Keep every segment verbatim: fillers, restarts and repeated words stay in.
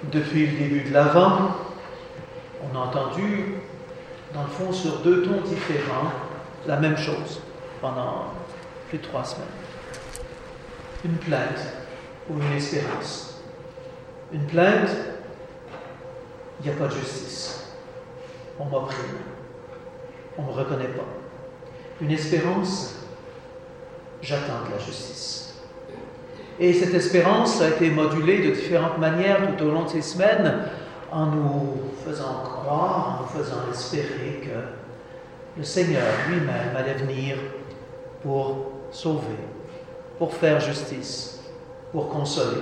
Depuis le début de l'Avent, on a entendu, dans le fond, sur deux tons différents, la même chose pendant plus de trois semaines. Une plainte ou une espérance. Une plainte, il n'y a pas de justice. On m'opprime. On ne me reconnaît pas. Une espérance, j'attends de la justice. Et cette espérance a été modulée de différentes manières tout au long de ces semaines, en nous faisant croire, en nous faisant espérer que le Seigneur lui-même allait venir pour sauver, pour faire justice, pour consoler.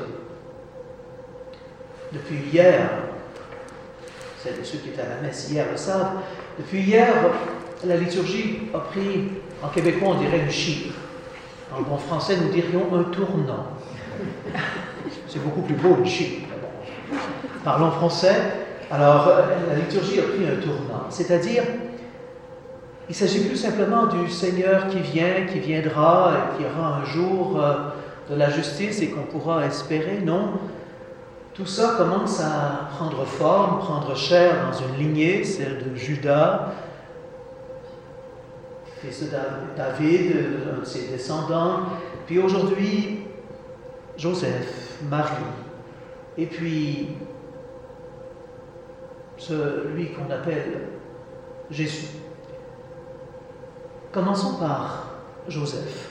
Depuis hier, celles de ceux qui étaient à la messe hier le savent, depuis hier, la liturgie a pris, en québécois on dirait une chire. En bon français, nous dirions un tournant. C'est beaucoup plus beau, une chire. Bon. Parlons français. Alors, la liturgie a pris un tournant. C'est-à-dire, il ne s'agit plus simplement du Seigneur qui vient, qui viendra, et qui aura un jour de la justice et qu'on pourra espérer. Non, tout ça commence à prendre forme, prendre chair dans une lignée, celle de Judas, fils de David, un de ses descendants, puis aujourd'hui, Joseph, Marie, et puis celui qu'on appelle Jésus. Commençons par Joseph.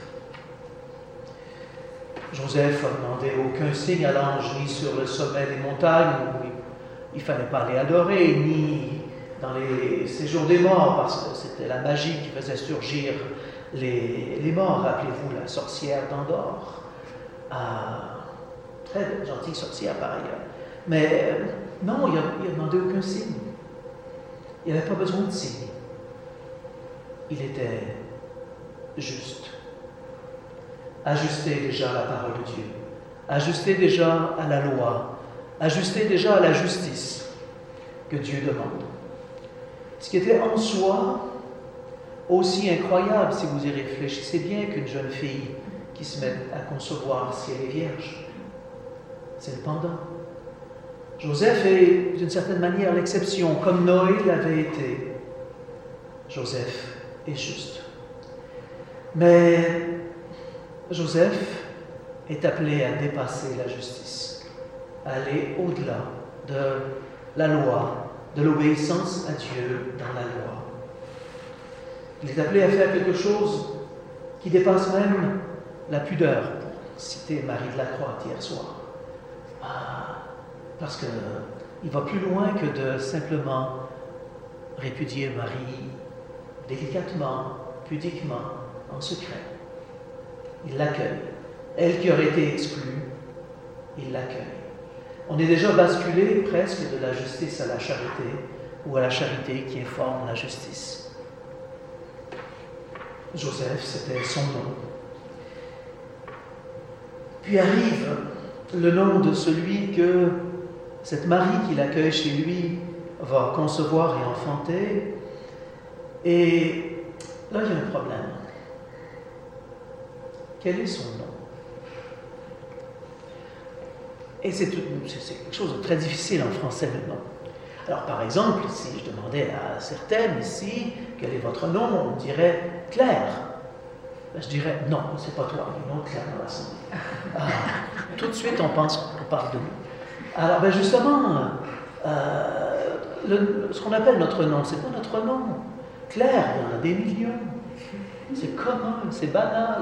Joseph n'a demandé aucun signe à l'ange, ni sur le sommet des montagnes, où il ne fallait pas aller adorer, ni dans les séjours des morts, parce que c'était la magie qui faisait surgir les, les morts. Rappelez-vous la sorcière d'Endor. Ah, très gentille sorcière par ailleurs. Mais non, il n'a demandé aucun signe. Il n'avait pas besoin de signe. Il était juste. Ajusté déjà à la parole de Dieu. Ajusté déjà à la loi. Ajusté déjà à la justice que Dieu demande. Ce qui était en soi aussi incroyable, si vous y réfléchissez bien, qu'une jeune fille qui se met à concevoir si elle est vierge. C'est le pendant. Joseph est d'une certaine manière l'exception, comme Noé l'avait été. Joseph est juste. Mais Joseph est appelé à dépasser la justice, à aller au-delà de la loi, de l'obéissance à Dieu dans la loi. Il est appelé à faire quelque chose qui dépasse même la pudeur, pour citer Marie de la Croix hier soir. Ah, parce qu'il va plus loin que de simplement répudier Marie délicatement, pudiquement, en secret. Il l'accueille. Elle qui aurait été exclue, il l'accueille. On est déjà basculé presque de la justice à la charité, ou à la charité qui informe la justice. Joseph, c'était son nom. Puis arrive le nom de celui que cette Marie qui l'accueille chez lui va concevoir et enfanter. Et là, il y a un problème. Quel est son nom? Et c'est, c'est quelque chose de très difficile en français, le nom. Alors, par exemple, si je demandais à certaines ici, quel est votre nom, on dirait Claire. Ben, je dirais, non, c'est pas toi, il y a une autre Claire dans l'assemblée. Ah, tout de suite, on pense qu'on parle de nous. Alors, ben justement, euh, le, ce qu'on appelle notre nom, c'est pas notre nom. Claire, il y en a des millions. C'est commun, c'est banal.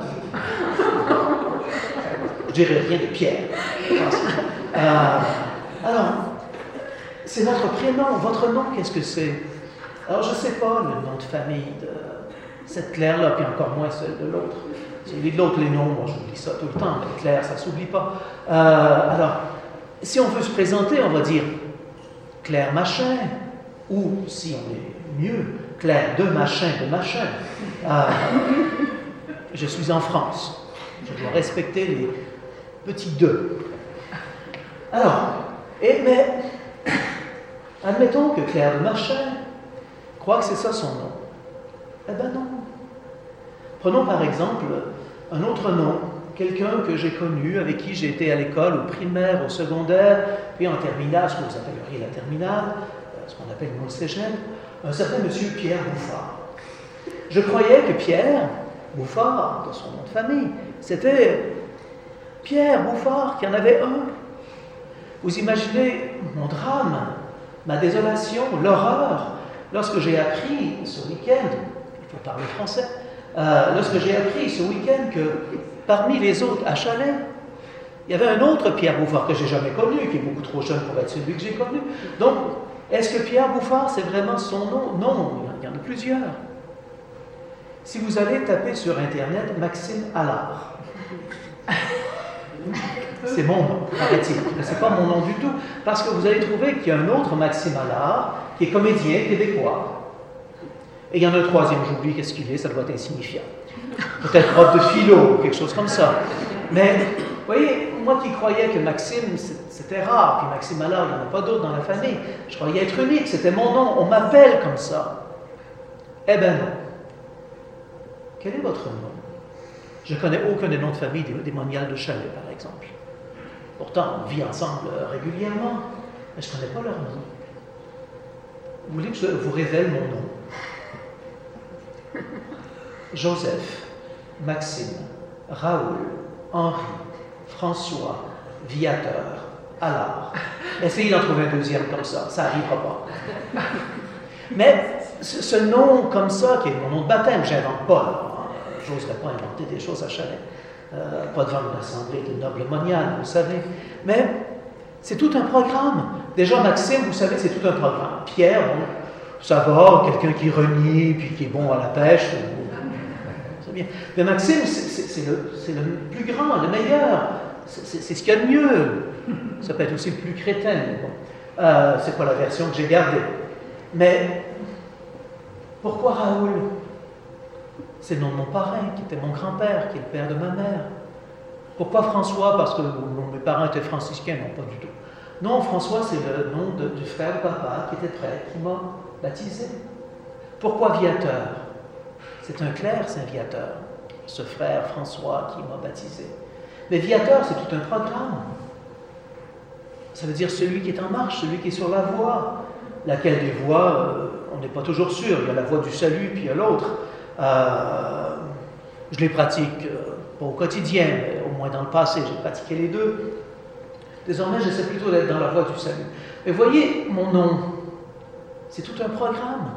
Je dirais rien de Pierre. Euh, alors, c'est notre prénom. Votre nom, qu'est-ce que c'est? Alors, je ne sais pas le nom de famille de cette Claire-là, puis encore moins celle de l'autre. Celui de l'autre, les noms, moi, j'oublie ça tout le temps, mais Claire, ça ne s'oublie pas. Euh, alors, si on veut se présenter, on va dire Claire Machin, ou, si on est mieux, Claire de Machin de Machin. Euh, je suis en France. Je dois respecter les petits deux. Alors, et, mais, admettons que Claire de Machin croit que c'est ça son nom. Eh bien non. Prenons par exemple un autre nom, quelqu'un que j'ai connu, avec qui j'ai été à l'école, au primaire, au secondaire, puis en terminale, ce que vous appelleriez la terminale, ce qu'on appelle nous le cégep, un certain monsieur Pierre Bouffard. Je croyais que Pierre Bouffard, de son nom de famille, c'était Pierre Bouffard, qui en avait un. Vous imaginez mon drame, ma désolation, l'horreur, lorsque j'ai appris ce week-end, il faut parler français, euh, lorsque j'ai appris ce week-end que parmi les autres à Chalais, il y avait un autre Pierre Bouffard que je n'ai jamais connu, qui est beaucoup trop jeune pour être celui que j'ai connu. Donc, est-ce que Pierre Bouffard, c'est vraiment son nom? Non, il y en a plusieurs. Si vous allez taper sur Internet Maxime Allard, c'est mon nom, paraît-il. Mais ce n'est pas mon nom du tout, parce que vous allez trouver qu'il y a un autre Maxime Allard qui est comédien québécois. Et il y en a un troisième, j'oublie qu'est-ce qu'il est, ça doit être insignifiant. Peut-être prof de philo ou quelque chose comme ça. Mais, vous voyez, moi qui croyais que Maxime, c'était rare, puis Maxime Allard, il n'y en a pas d'autres dans la famille, je croyais être unique, c'était mon nom, on m'appelle comme ça. Eh bien non. Quel est votre nom? Je ne connais aucun des noms de famille des, des moniales de Chalais, par exemple. Pourtant, on vit ensemble régulièrement, mais je ne connais pas leur nom. Vous voulez que je vous révèle mon nom? Joseph, Maxime, Raoul, Henri, François, Viateur, Allard. Essayez d'en trouver un deuxième comme ça, ça n'arrivera pas. Mais ce, ce nom comme ça, qui est mon nom de baptême, je n'invente pas. Je n'oserais pas inventer des choses à Chalais. Euh, pas devant une assemblée de nobles moniales, vous savez. Mais c'est tout un programme. Déjà, Maxime, vous savez, c'est tout un programme. Pierre, bon, ça va, quelqu'un qui renie, puis qui est bon à la pêche. C'est bien. Mais Maxime, c'est le, le plus grand, le meilleur. C'est ce qu'il y a de mieux. Ça peut être aussi le plus crétin. Bon. Euh, c'est pas la version que j'ai gardée. Mais pourquoi Raoul? C'est le nom de mon parrain, qui était mon grand-père, qui est le père de ma mère. Pourquoi François? Parce que bon, mes parents étaient franciscains, non, pas du tout. Non, François, c'est le nom de, du frère de papa qui était prêtre, qui m'a baptisé. Pourquoi Viateur? C'est un clerc, c'est un Viateur, ce frère François qui m'a baptisé. Mais Viateur, c'est tout un programme. Ça veut dire celui qui est en marche, celui qui est sur la voie. Laquelle des voies, euh, on n'est pas toujours sûr. Il y a la voie du salut, puis il y a l'autre. Euh, je les pratique, euh, pas au quotidien, mais au moins dans le passé, j'ai pratiqué les deux. Désormais, j'essaie plutôt d'être dans la voie du salut. Mais voyez, mon nom, c'est tout un programme.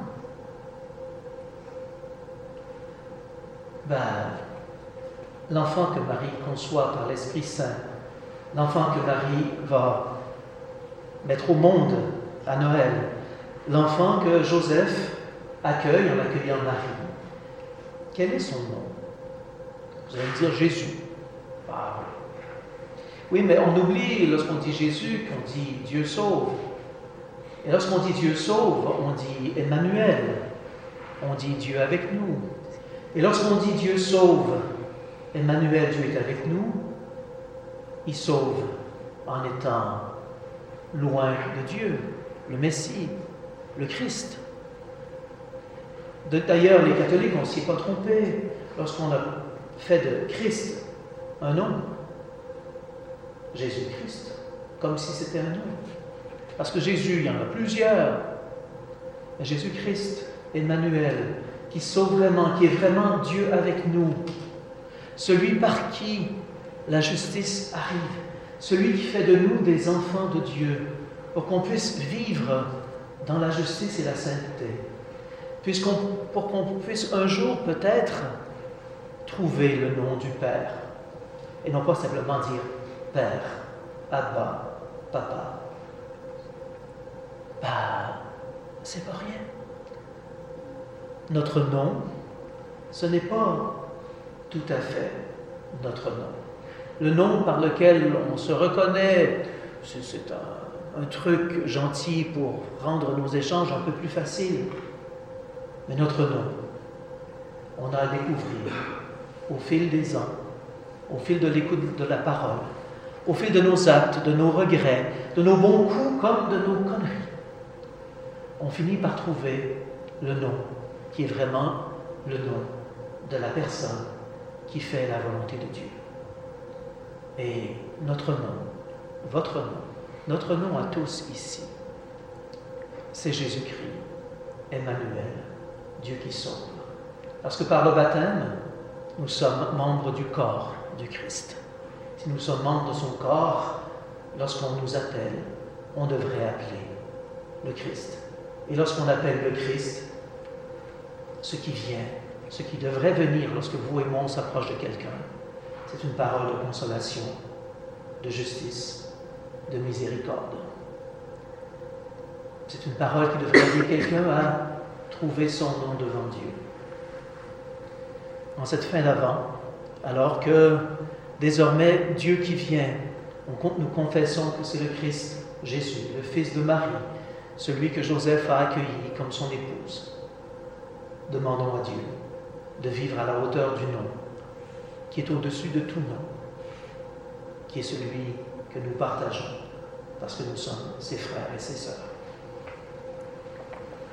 Ben, l'enfant que Marie conçoit par l'Esprit Saint, l'enfant que Marie va mettre au monde à Noël, l'enfant que Joseph accueille en accueillant Marie. Quel est son nom? Vous allez me dire Jésus. Ah, oui, mais on oublie lorsqu'on dit Jésus qu'on dit Dieu sauve. Et lorsqu'on dit Dieu sauve, on dit Emmanuel. On dit Dieu avec nous. Et lorsqu'on dit Dieu sauve, Emmanuel, Dieu est avec nous, il sauve en étant loin de Dieu, le Messie, le Christ. D'ailleurs, les catholiques, on ne s'y est pas trompé lorsqu'on a fait de Christ un nom. Jésus-Christ, comme si c'était un nom. Parce que Jésus, il y en a plusieurs. Mais Jésus-Christ, Emmanuel, qui sauve vraiment, qui est vraiment Dieu avec nous. Celui par qui la justice arrive. Celui qui fait de nous des enfants de Dieu, pour qu'on puisse vivre dans la justice et la sainteté. Puisqu'on, pour qu'on puisse un jour peut-être trouver le nom du Père. Et non pas simplement dire Père, Abba, Papa. Bah, c'est pas rien. Notre nom, ce n'est pas tout à fait notre nom. Le nom par lequel on se reconnaît, c'est, c'est un, un truc gentil pour rendre nos échanges un peu plus faciles. Mais notre nom, on a à découvrir au fil des ans, au fil de l'écoute de la parole, au fil de nos actes, de nos regrets, de nos bons coups comme de nos conneries. On finit par trouver le nom qui est vraiment le nom de la personne qui fait la volonté de Dieu. Et notre nom, votre nom, notre nom à tous ici, c'est Jésus-Christ, Emmanuel, Dieu qui sauve. Parce que par le baptême, nous sommes membres du corps du Christ. Si nous sommes membres de son corps, lorsqu'on nous appelle, on devrait appeler le Christ. Et lorsqu'on appelle le Christ, ce qui vient, ce qui devrait venir lorsque vous et moi on s'approche de quelqu'un, c'est une parole de consolation, de justice, de miséricorde. C'est une parole qui devrait aider quelqu'un à trouver son nom devant Dieu. En cette fin d'Avent, alors que désormais Dieu qui vient, nous confessons que c'est le Christ Jésus, le Fils de Marie, celui que Joseph a accueilli comme son épouse. Demandons à Dieu de vivre à la hauteur du nom, qui est au-dessus de tout nom, qui est celui que nous partageons, parce que nous sommes ses frères et ses sœurs.